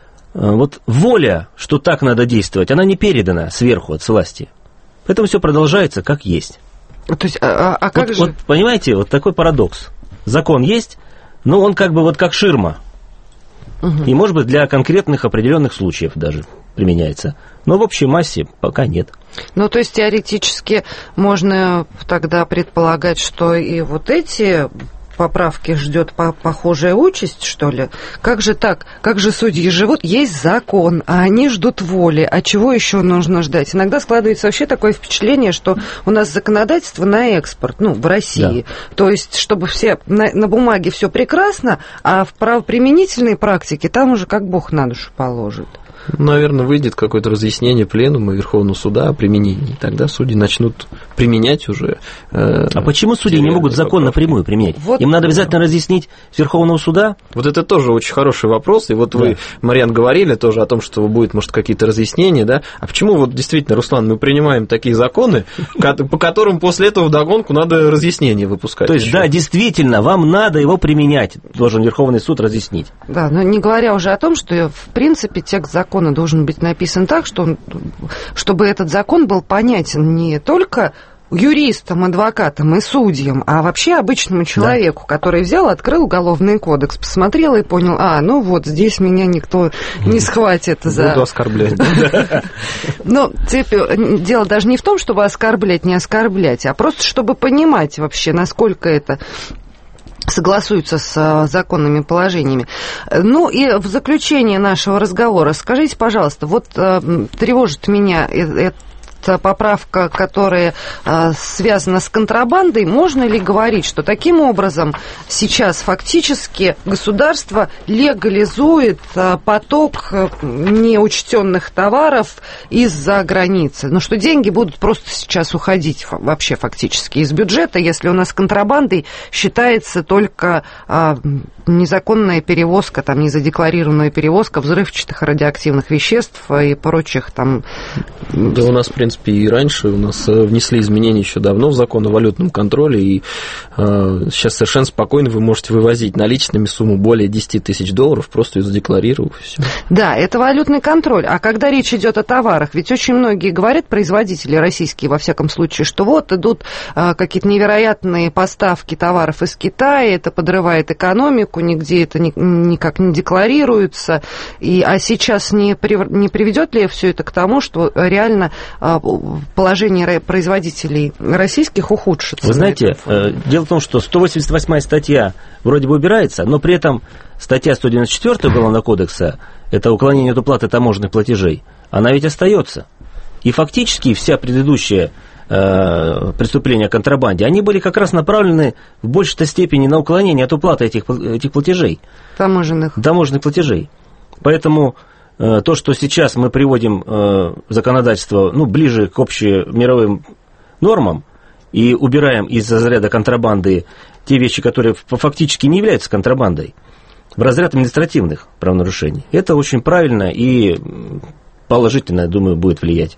вот воля, что так надо действовать, она не передана сверху от власти. Поэтому все продолжается как есть. То есть, а, а как вот, же... вот, понимаете, вот такой парадокс. Закон есть, но он как бы вот как ширма. Угу. И, может быть, для конкретных определенных случаев даже применяется. Но в общей массе пока нет. Ну, то есть, теоретически можно тогда предполагать, что и вот эти поправки ждет похожая участь, что ли? Как же так? Как же судьи живут? Есть закон, а они ждут воли. А чего еще нужно ждать? Иногда складывается вообще такое впечатление, что у нас законодательство на экспорт, ну, в России. Да. То есть, чтобы все на, на бумаге все прекрасно, а в правоприменительной практике там уже как Бог на душу положит. Наверное, выйдет какое-то разъяснение пленума Верховного суда о применении. Тогда судьи начнут применять уже. Э, а почему судьи не могут закон напрямую применять? Вот. Им надо обязательно разъяснить с Верховного суда? Вот это тоже очень хороший вопрос. И вот да. вы, Марьян, говорили тоже о том, что будет, может, какие-то разъяснения, да? А почему вот действительно, Руслан, мы принимаем такие законы, по которым после этого вдогонку надо разъяснение выпускать? То есть, да, действительно, вам надо его применять, должен Верховный суд разъяснить. Да, но не говоря уже о том, что, в принципе, текст закона должен быть написан так, что он, чтобы этот закон был понятен не только юристам, адвокатам и судьям, а вообще обычному человеку, да. который взял, открыл Уголовный кодекс, посмотрел и понял, а, ну вот, здесь меня никто не схватит за... Буду оскорблять. Но дело даже не в том, чтобы оскорблять, не оскорблять, а просто чтобы понимать вообще, насколько это... согласуются с законными положениями. Ну и в заключение нашего разговора скажите, пожалуйста, вот э, тревожит меня это поправка, которая а, связана с контрабандой, можно ли говорить, что таким образом сейчас фактически государство легализует а, поток неучтенных товаров из-за границы? Ну, что деньги будут просто сейчас уходить вообще фактически из бюджета, если у нас контрабандой считается только а, незаконная перевозка, там, незадекларированная перевозка взрывчатых радиоактивных веществ и прочих там... Да у нас, в принципе, и раньше у нас внесли изменения еще давно в закон о валютном контроле, и э, сейчас совершенно спокойно вы можете вывозить наличными сумму более десять тысяч долларов, просто ее задекларировав, и все. Да, это валютный контроль. А когда речь идет о товарах, ведь очень многие говорят, производители российские, во всяком случае, что вот идут э, какие-то невероятные поставки товаров из Китая, это подрывает экономику, нигде это ни, никак не декларируется, и, а сейчас не, при, не приведет ли все это к тому, что реально э, положение производителей российских ухудшится? Вы знаете, э, дело в том, что сто восемьдесят восьмая статья вроде бы убирается, но при этом статья сто девяносто четвёртая Уголовного кодекса, это уклонение от уплаты таможенных платежей, она ведь остается. И фактически вся предыдущая э, преступления о контрабанде, они были как раз направлены в большей степени на уклонение от уплаты этих, этих платежей. Таможенных. Таможенных платежей. Поэтому э, то, что сейчас мы приводим э, законодательство ну, ближе к общемировым нормам и убираем из разряда контрабанды те вещи, которые фактически не являются контрабандой, в разряд административных правонарушений, это очень правильно и положительно, я думаю, будет влиять.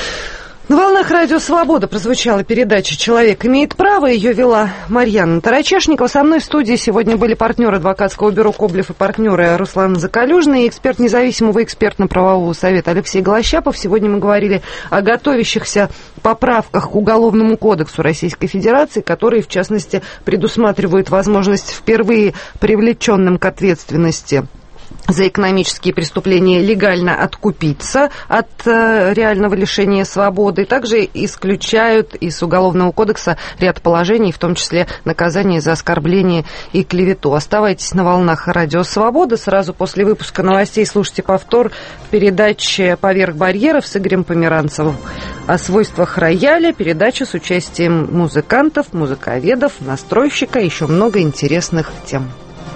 На волнах Радио Свобода прозвучала передача «Человек имеет право». Ее вела Марьяна Тарачешникова. Со мной в студии сегодня были партнеры адвокатского бюро «Коблев» и партнеры Руслан Закалюжный и эксперт независимого экспертно-правового совета Алексей Голощапов. Сегодня мы говорили о готовящихся поправках к Уголовному кодексу Российской Федерации, которые, в частности, предусматривают возможность впервые привлеченным к ответственности за экономические преступления легально откупиться от э, реального лишения свободы. Также исключают из Уголовного кодекса ряд положений, в том числе наказание за оскорбление и клевету. Оставайтесь на волнах Радио Свобода. Сразу после выпуска новостей слушайте повтор передачи «Поверх барьеров» с Игорем Померанцевым о свойствах рояля. Передача с участием музыкантов, музыковедов, настройщика, еще много интересных тем.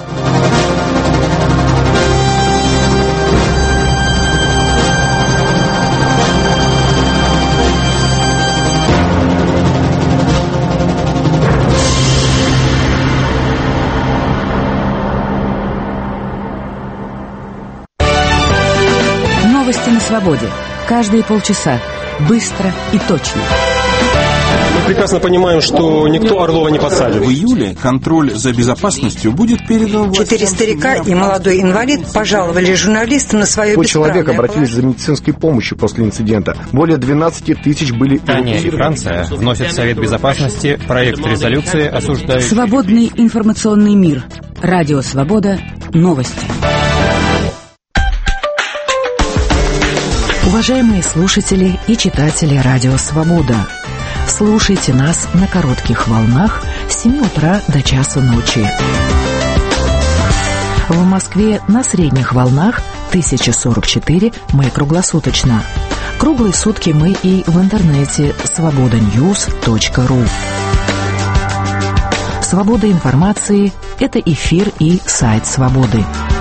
Новости на свободе. Каждые полчаса. Быстро и точно. Мы прекрасно понимаем, что никто Орлова не подсадит. В июле контроль за безопасностью будет передан... Четыре старика и молодой инвалид пожаловали журналистам на свое бесправное. Человек обратились за медицинской помощью после инцидента. Более двенадцати тысяч были... Дания и Франция вносят в Совет Безопасности проект резолюции, осуждающий... Свободный информационный мир. Радио Свобода. Новости. Уважаемые слушатели и читатели Радио Свобода, слушайте нас на коротких волнах с семи утра до часу ночи. В Москве на средних волнах тысяча сорок четыре мы круглосуточно. Круглые сутки мы и в интернете свобода ньюс точка ру. Свобода информации – это эфир и сайт Свободы.